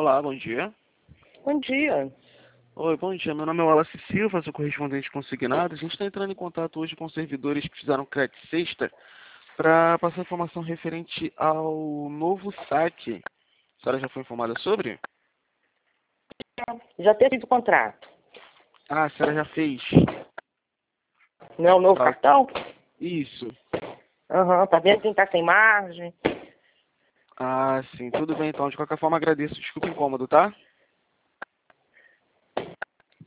Olá, bom dia. Bom dia. Oi, bom dia. Meu nome é Wallace Silva, sou correspondente consignado. A gente está entrando em contato hoje com os servidores que fizeram crédito sexta para passar informação referente ao novo saque. A senhora já foi informada sobre? Já teve o contrato? Ah, a senhora já fez. Não é o novo Tá. cartão? Isso. Aham, tá vendo quem tá sem margem? Ah, sim. Tudo bem, então. De qualquer forma, agradeço. Desculpa o incômodo, tá?